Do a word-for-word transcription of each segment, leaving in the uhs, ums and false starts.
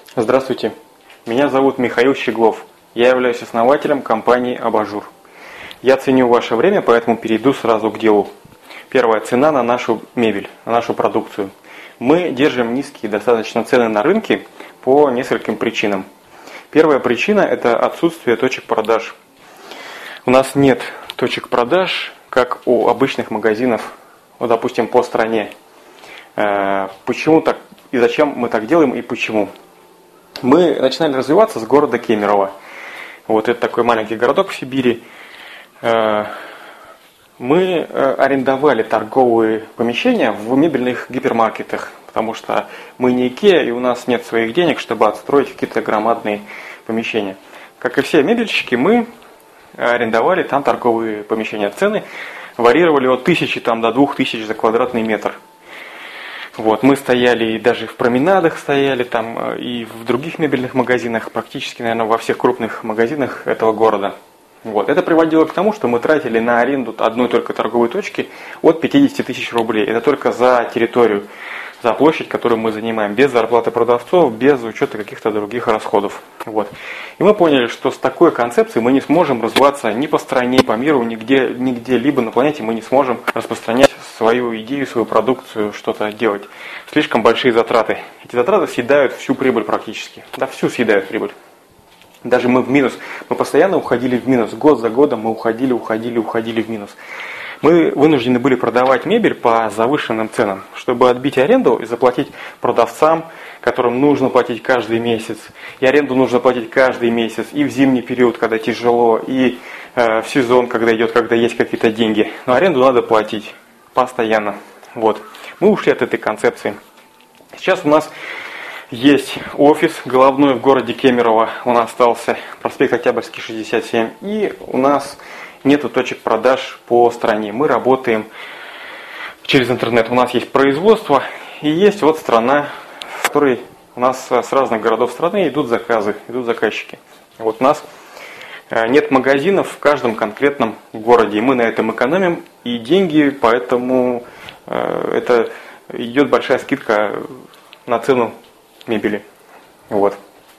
Здравствуйте, меня зовут Михаил Щеглов. Я являюсь основателем компании «Абажур». Я ценю ваше время, поэтому перейду сразу к делу. Первая цена на нашу мебель, на нашу продукцию. Мы держим низкие достаточно цены на рынке по нескольким причинам. Первая причина – это отсутствие точек продаж. У нас нет точек продаж, как у обычных магазинов, вот, допустим, по стране. Почему так и зачем мы так делаем и почему? Мы начинали развиваться с города Кемерово. Вот это такой маленький городок в Сибири. Мы арендовали торговые помещения в мебельных гипермаркетах, потому что мы не Икеа, и у нас нет своих денег, чтобы отстроить какие-то громадные помещения. Как и все мебельщики, мы арендовали там торговые помещения. Цены варьировали от тысячи там, до двух тысяч за квадратный метр. Вот, мы стояли и даже в променадах стояли, там, и в других мебельных магазинах, практически, наверное, во всех крупных магазинах этого города. Вот. Это приводило к тому, что мы тратили на аренду одной только торговой точки от пятьдесят тысяч рублей. Это только за территорию, за площадь, которую мы занимаем, без зарплаты продавцов, без учета каких-то других расходов. Вот. И мы поняли, что с такой концепцией мы не сможем развиваться ни по стране, ни по миру, нигде, нигде либо на планете мы не сможем распространять свою идею, свою продукцию, что-то делать. Слишком большие затраты. Эти затраты съедают всю прибыль практически. Да, всю съедают прибыль. Даже мы в минус. Мы постоянно уходили в минус. Год за годом мы уходили, уходили, уходили в минус. Мы вынуждены были продавать мебель по завышенным ценам, чтобы отбить аренду и заплатить продавцам, которым нужно платить каждый месяц. И аренду нужно платить каждый месяц. И в зимний период, когда тяжело, и э, в сезон, когда идет, когда есть какие-то деньги. Но аренду надо платить постоянно. Вот. Мы ушли от этой концепции. Сейчас у нас есть офис головной в городе Кемерово. Он остался, проспект Октябрьский, шестьдесят семь. И у нас нету точек продаж по стране. Мы работаем через интернет. У нас есть производство и есть вот страна, в которой у нас с разных городов страны идут заказы, идут заказчики. Вот у нас нет магазинов в каждом конкретном городе. И мы на этом экономим и деньги, поэтому это идет большая скидка на цену мебели. Вот.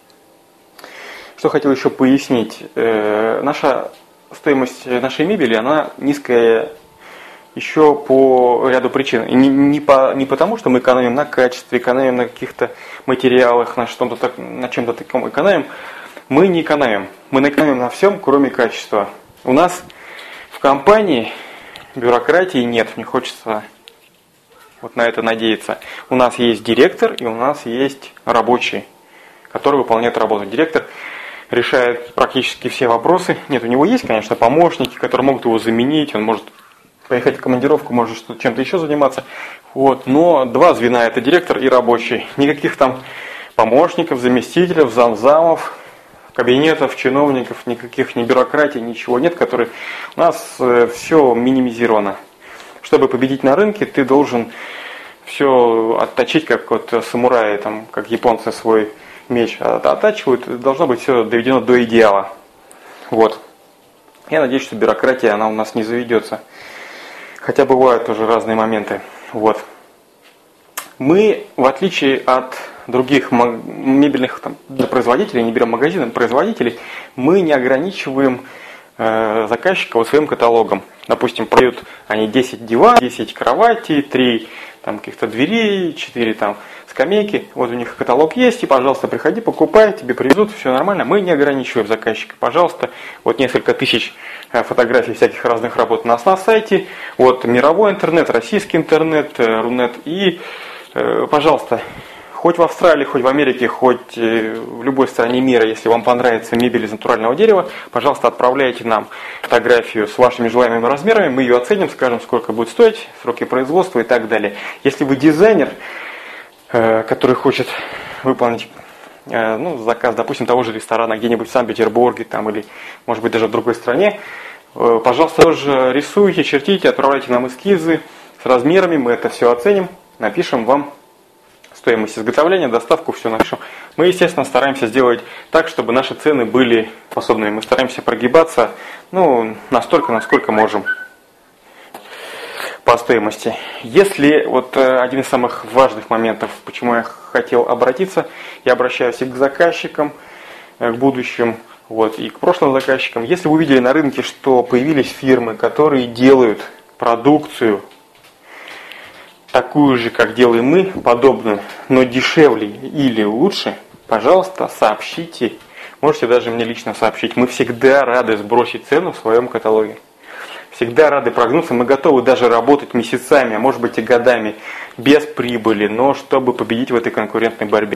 Что хотел еще пояснить. Наша стоимость нашей мебели, она низкая еще по ряду причин. Не, не, по, не потому, что мы экономим на качестве, экономим на каких-то материалах, на, что-то так, на чем-то таком экономим. Мы не экономим. Мы экономим на всем, кроме качества. У нас в компании бюрократии нет. Мне хочется вот на это надеяться. У нас есть директор и у нас есть рабочий, который выполняет работу. Директор решает практически все вопросы. Нет, у него есть, конечно, помощники, которые могут его заменить. Он может поехать в командировку, может чем-то еще заниматься. Вот. Но два звена – это директор и рабочий. Никаких там помощников, заместителей, замзамов, кабинетов, чиновников, никаких ни бюрократий, ничего нет, которые у нас э, все минимизировано. Чтобы победить на рынке, ты должен все отточить, как вот самураи, там, как японцы свой меч оттачивают, должно быть все доведено до идеала. Вот. Я надеюсь, что бюрократия, она у нас не заведется. Хотя бывают тоже разные моменты. Вот. Мы, в отличие от других мебельных там, производителей, не берем магазины, производителей, мы не ограничиваем э, заказчика вот своим каталогом. Допустим, продают они десять диванов, десять кроватей, три там, каких-то дверей, четыре там, скамейки. Вот у них каталог есть, и, пожалуйста, приходи, покупай, тебе привезут, все нормально. Мы не ограничиваем заказчика. Пожалуйста, вот несколько тысяч фотографий всяких разных работ у нас на сайте. Вот мировой интернет, российский интернет, Рунет. И, пожалуйста, хоть в Австралии, хоть в Америке, хоть в любой стране мира, если вам понравится мебель из натурального дерева, пожалуйста, отправляйте нам фотографию с вашими желаемыми размерами, мы ее оценим, скажем, сколько будет стоить, сроки производства и так далее. Если вы дизайнер, который хочет выполнить ну, заказ, допустим, того же ресторана где-нибудь в Санкт-Петербурге там, или, может быть, даже в другой стране, пожалуйста, тоже рисуйте, чертите, отправляйте нам эскизы с размерами, мы это все оценим, напишем вам стоимость изготовления, доставку, все напишем. Мы, естественно, стараемся сделать так, чтобы наши цены были способными. Мы стараемся прогибаться ну, настолько, насколько можем. по стоимости. Если вот один из самых важных моментов, почему я хотел обратиться, я обращаюсь и к заказчикам, к будущим, вот, и к прошлым заказчикам. Если вы увидели на рынке, что появились фирмы, которые делают продукцию такую же, как делаем мы, подобную, но дешевле или лучше, пожалуйста, сообщите. Можете даже мне лично сообщить. Мы всегда рады сбросить цену в своем каталоге. Всегда рады прогнуться. Мы готовы даже работать месяцами, а может быть и годами, без прибыли, но чтобы победить в этой конкурентной борьбе.